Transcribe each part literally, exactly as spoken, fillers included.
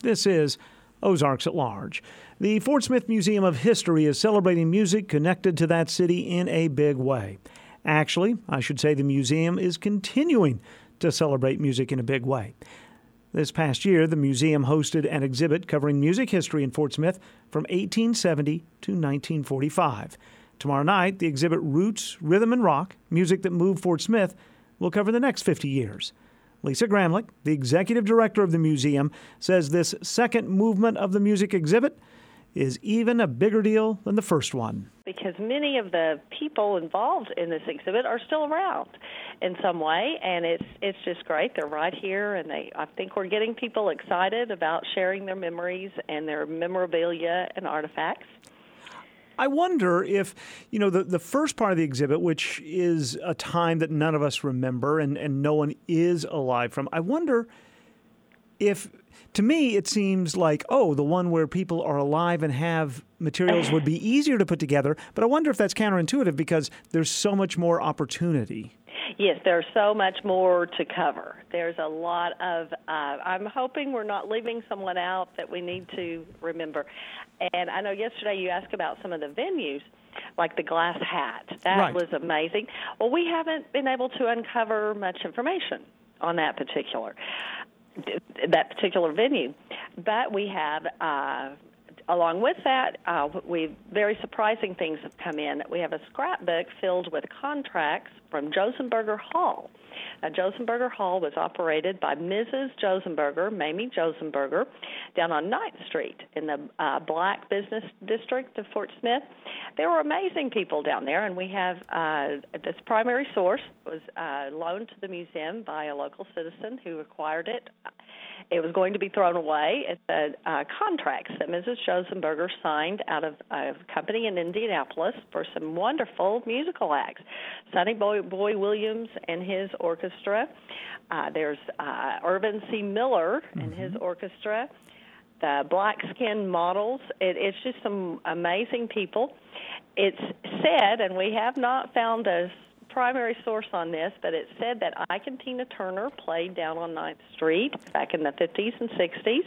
This is Ozarks at Large. The Fort Smith Museum of History is celebrating music connected to that city in a big way. Actually, I should say the museum is continuing to celebrate music in a big way. This past year, the museum hosted an exhibit covering music history in Fort Smith from eighteen seventy to nineteen forty-five. Tomorrow night, the exhibit Roots, Rhythm, and Rock, Music That Moved Fort Smith, will cover the next fifty years. Lisa Gramlich, the executive director of the museum, says this second movement of the music exhibit is even a bigger deal than the first one. Because many of the people involved in this exhibit are still around in some way, and it's it's just great. They're right here, and they I think we're getting people excited about sharing their memories and their memorabilia and artifacts. I wonder if, you know, the, the first part of the exhibit, which is a time that none of us remember and, and no one is alive from, I wonder if, to me, it seems like, oh, the one where people are alive and have materials would be easier to put together, but I wonder if that's counterintuitive because there's so much more opportunity. Yes, there's so much more to cover. There's a lot of, uh, I'm hoping we're not leaving someone out that we need to remember. And I know yesterday you asked about some of the venues, like the Glass Hat. That Right. was amazing. Well, we haven't been able to uncover much information on that particular, that particular venue. But we have, uh, along with that, uh, we very surprising things have come in. We have a scrapbook filled with contracts from Josenberger Hall. Now, Josenberger Hall was operated by Missus Josenberger, Mamie Josenberger, down on ninth Street in the uh, Black Business District of Fort Smith. There were amazing people down there, and we have uh, this primary source was uh, loaned to the museum by a local citizen who acquired it. It was going to be thrown away. It's the uh, contracts that Missus Josenberger signed out of a company in Indianapolis for some wonderful musical acts. Sonny Boy, Boy Williams and his orchestra. Uh, there's uh, Irvin C. Miller mm-hmm. and his orchestra. The Black Skin Models. It, it's just some amazing people. It's said, and we have not found a primary source on this, but it said that Ike and Tina Turner played down on ninth Street back in the fifties and sixties,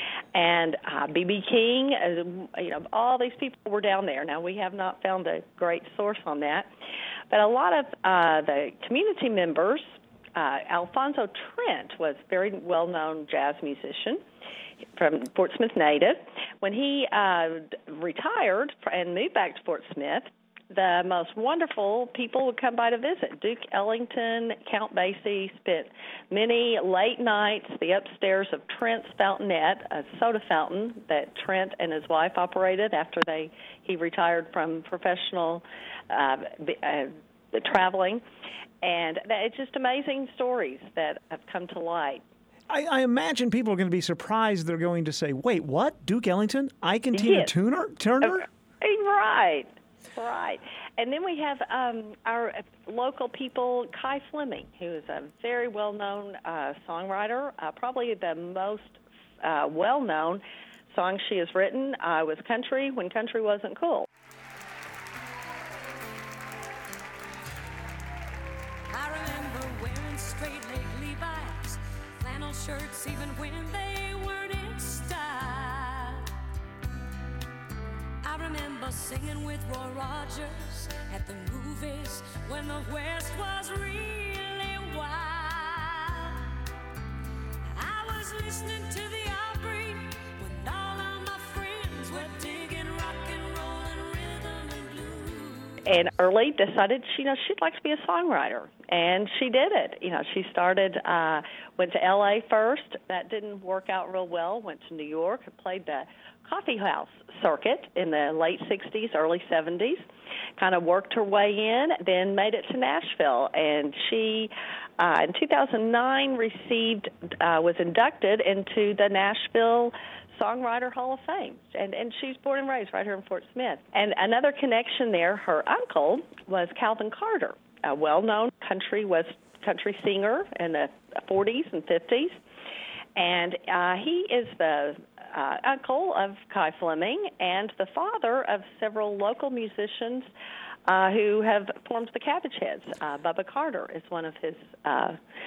and uh, B B King, uh, you know, all these people were down there. Now, we have not found a great source on that, but a lot of uh, the community members, uh, Alfonso Trent was a very well-known jazz musician from Fort Smith native. When he uh, retired and moved back to Fort Smith, the most wonderful people would come by to visit. Duke Ellington, Count Basie spent many late nights, the upstairs of Trent's Fountainette, a soda fountain that Trent and his wife operated after they he retired from professional uh, uh, traveling. And it's just amazing stories that have come to light. I, I imagine people are going to be surprised. They're going to say, wait, what? Duke Ellington? Ike and Tina Yes. Turner? Turner? Uh, right. Right. And then we have um, our local people, Kai Fleming, who is a very well-known uh, songwriter. Uh, probably the most uh, well-known song she has written uh, was Country When Country Wasn't Cool. I remember wearing straight-leg Levi's, flannel shirts even when they weren't in style. I remember singing with Roy Rogers at the movies when the West was really wild. I was listening to the Opry when all of my friends were digging rock and roll and rhythm and blues. And early decided she, you know, she'd like to be a songwriter, and she did it. You know, she started, uh, went to L A first. That didn't work out real well. Went to New York and played the coffee house circuit in the late sixties, early seventies, kind of worked her way in, then made it to Nashville. And she, uh, in two thousand nine, received, uh, was inducted into the Nashville Songwriter Hall of Fame. And, and she's born and raised right here in Fort Smith. And another connection there, her uncle was Calvin Carter, a well-known country West country singer in the forties and fifties. And uh, he is the uh, uncle of Kai Fleming and the father of several local musicians uh, who have formed the Cabbage Heads. Uh, Bubba Carter is one of his uh,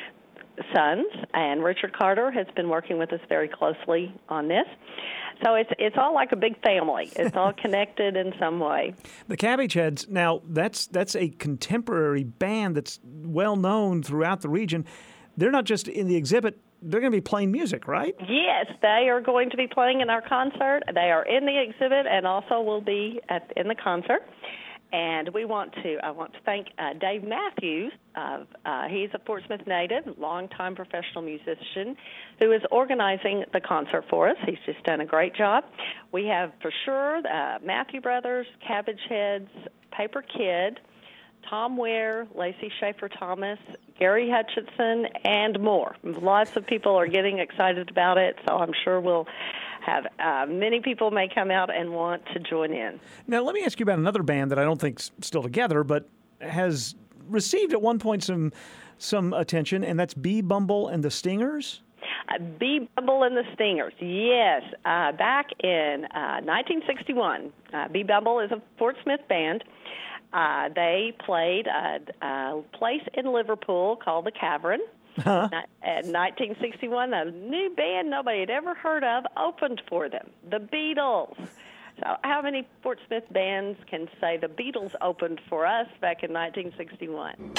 sons, and Richard Carter has been working with us very closely on this. So it's it's all like a big family. It's all connected in some way. The Cabbage Heads, now that's that's a contemporary band that's well known throughout the region. They're not just in the exhibit, they're going to be playing music, right? Yes, they are going to be playing in our concert. They are in the exhibit and also will be at, in the concert. And we want to, I want to thank uh, Dave Matthews. Of, uh, he's a Fort Smith native, longtime professional musician, who is organizing the concert for us. He's just done a great job. We have, for sure, uh, Matthew Brothers, Cabbage Heads, Paper Kid, Tom Ware, Lacey Schaefer Thomas, Gary Hutchinson, and more. Lots of people are getting excited about it, so I'm sure we'll have uh, many people may come out and want to join in. Now, let me ask you about another band that I don't think's still together, but has received at one point some some attention, and that's Bee Bumble and the Stingers. Uh, Bee Bumble and the Stingers, yes. Uh, back in uh, nineteen sixty-one, uh, Bee Bumble is a Fort Smith band. Uh, they played a, a place in Liverpool called the Cavern. Huh. In nineteen sixty-one, a new band nobody had ever heard of opened for them, the Beatles. So how many Fort Smith bands can say the Beatles opened for us back in nineteen sixty-one?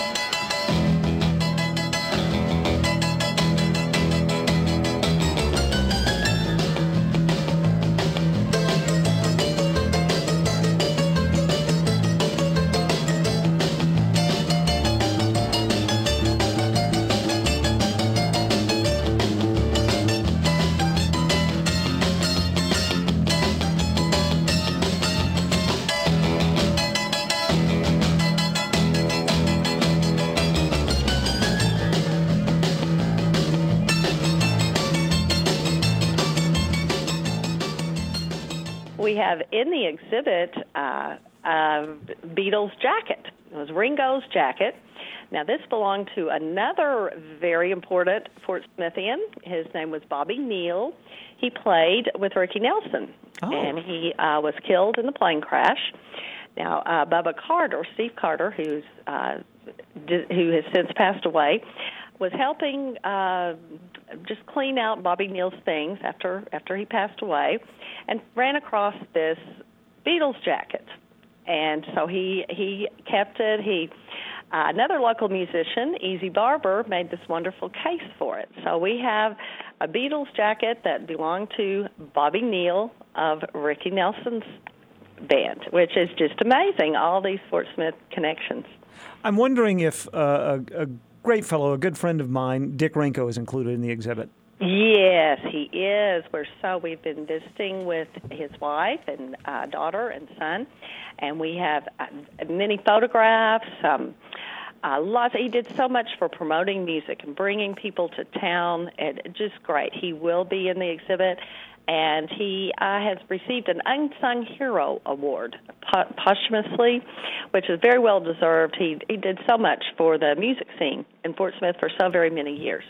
We have in the exhibit uh, a Beatles jacket. It was Ringo's jacket. Now, this belonged to another very important Fort Smithian. His name was Bobby Neal. He played with Ricky Nelson, oh. and he uh, was killed in the plane crash. Now, uh, Bubba Carter, Steve Carter, who's uh, d- who has since passed away, was helping uh, just clean out Bobby Neal's things after after he passed away, and ran across this Beatles jacket, and so he he kept it. He uh, another local musician, Easy Barber, made this wonderful case for it. So we have a Beatles jacket that belonged to Bobby Neal of Ricky Nelson's band, which is just amazing. All these Fort Smith connections. I'm wondering if uh, a, a great fellow, a good friend of mine, Dick Renko, is included in the exhibit. Yes, he is. We're so we've been visiting with his wife and uh, daughter and son, and we have uh, many photographs. Um, uh, lots. He did so much for promoting music and bringing people to town, and just great. He will be in the exhibit, and he uh, has received an Unsung Hero Award po- posthumously, which is very well deserved. He he did so much for the music scene in Fort Smith for so very many years.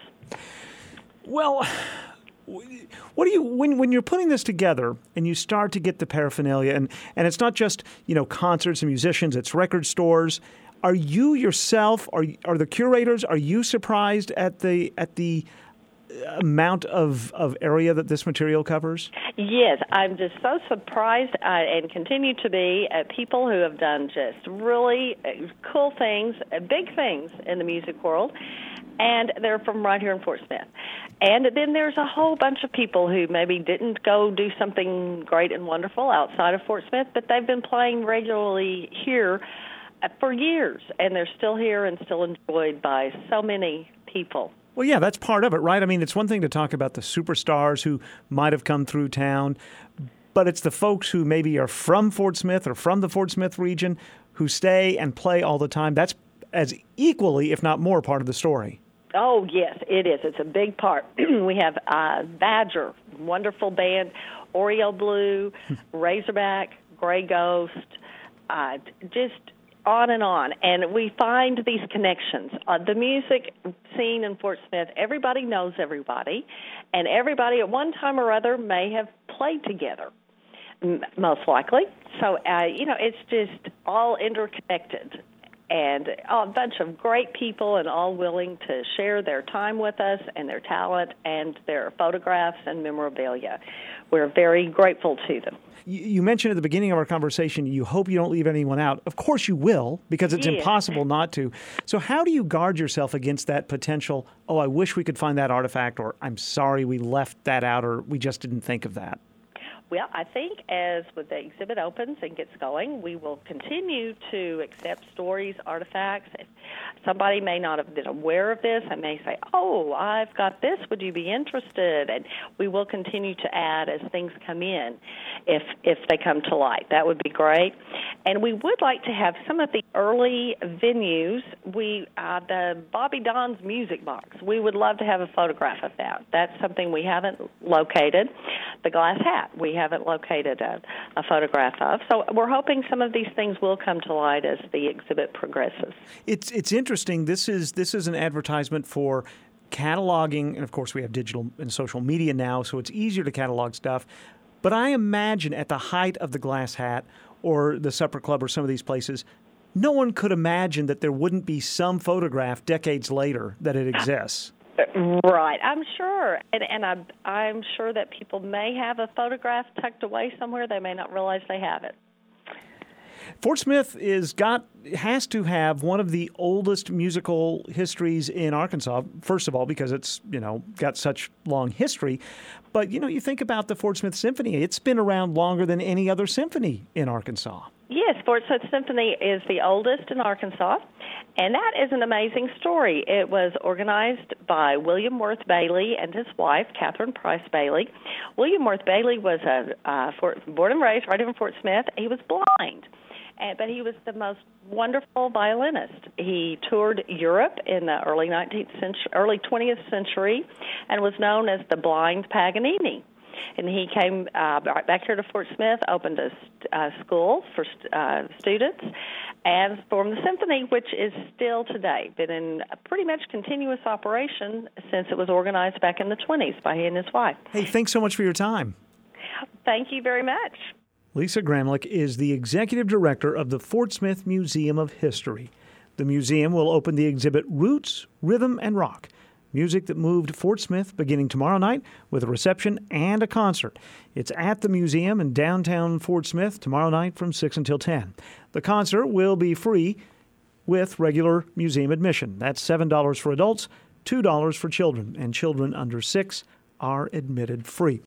Well, what do you when when you're putting this together and you start to get the paraphernalia, and, and it's not just, you know, concerts and musicians, it's record stores. Are you yourself, are are the curators, are you surprised at the at the amount of, of area that this material covers? Yes, I'm just so surprised uh, and continue to be at people who have done just really cool things, big things in the music world, and they're from right here in Fort Smith. And then there's a whole bunch of people who maybe didn't go do something great and wonderful outside of Fort Smith, but they've been playing regularly here for years, and they're still here and still enjoyed by so many people. Well, yeah, that's part of it, right? I mean, it's one thing to talk about the superstars who might have come through town, but it's the folks who maybe are from Fort Smith or from the Fort Smith region who stay and play all the time. That's as equally, if not more, part of the story. Oh, yes, it is. It's a big part. We have uh, Badger, wonderful band, Oreo Blue, Razorback, Gray Ghost, uh, just on and on. And we find these connections. Uh, the music scene in Fort Smith, everybody knows everybody, and everybody at one time or other may have played together, m- most likely. So, uh, you know, it's just all interconnected. and a bunch of great people, and all willing to share their time with us and their talent and their photographs and memorabilia. We're very grateful to them. You mentioned at the beginning of our conversation you hope you don't leave anyone out. Of course you will, because it's Yeah. impossible not to. So how do you guard yourself against that potential, oh, I wish we could find that artifact, or I'm sorry we left that out, or we just didn't think of that? Well, I think as with the exhibit opens and gets going, we will continue to accept stories, artifacts. Somebody may not have been aware of this and may say, oh, I've got this. Would you be interested? And we will continue to add as things come in if if they come to light. That would be great. And we would like to have some of the early venues. We uh, the Bobby Don's Music Box. We would love to have a photograph of that. That's something we haven't located. The Glass Hat, we haven't located a, a photograph of. So we're hoping some of these things will come to light as the exhibit progresses. It's it's interesting. This is this is an advertisement for cataloging, and of course we have digital and social media now, so it's easier to catalog stuff. But I imagine at the height of the Glass Hat or the Supper Club or some of these places, no one could imagine that there wouldn't be some photograph decades later that it exists. Right, I'm sure, and, and I'm, I'm sure that people may have a photograph tucked away somewhere. They may not realize they have it. Fort Smith is got has to have one of the oldest musical histories in Arkansas. First of all, because it's you know got such long history, but you know you think about the Fort Smith Symphony; it's been around longer than any other symphony in Arkansas. Yes, Fort Smith Symphony is the oldest in Arkansas, and that is an amazing story. It was organized by William Worth Bailey and his wife, Catherine Price Bailey. William Worth Bailey was a uh, Fort, born and raised right in Fort Smith. He was blind, and, but he was the most wonderful violinist. He toured Europe in the early nineteenth century, early twentieth century, and was known as the Blind Paganini. And he came uh, back here to Fort Smith, opened a uh, school for uh, students, and formed the symphony, which is still today been in a pretty much continuous operation since it was organized back in the twenties by he and his wife. Hey, thanks so much for your time. Thank you very much. Lisa Gramlich is the executive director of the Fort Smith Museum of History. The museum will open the exhibit Roots, Rhythm, and Rock, music that moved Fort Smith, beginning tomorrow night with a reception and a concert. It's at the museum in downtown Fort Smith tomorrow night from six until ten. The concert will be free with regular museum admission. That's seven dollars for adults, two dollars for children, and children under six are admitted free.